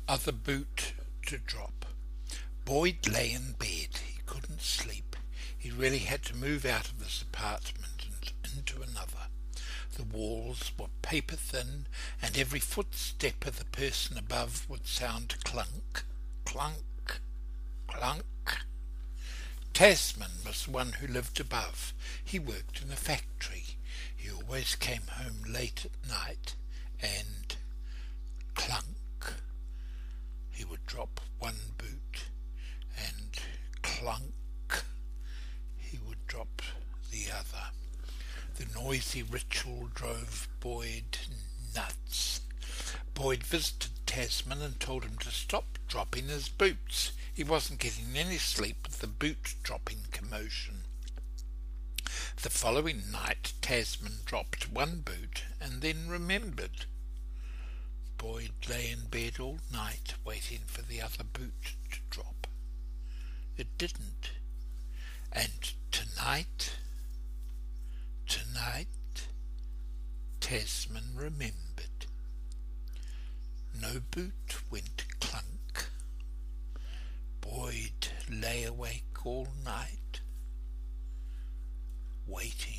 Other boot to drop. Boyd lay in bed. He couldn't sleep. He really had to move out of this apartment and into another. The walls were paper thin, and every footstep of the person above would sound clunk, clunk, clunk. Tasman was the one who lived above. He worked in a factory. He always came home late at night, and clunk. He would drop one boot, and clunk, he would drop the other. The noisy ritual drove Boyd nuts. Boyd visited Tasman and told him to stop dropping his boots. He wasn't getting any sleep with the boot-dropping commotion. The following night, Tasman dropped one boot and then remembered. Boyd lay in bed all night waiting for the other boot to drop. It didn't. And tonight, Tasman remembered. No boot went clunk. Boyd lay awake all night, waiting.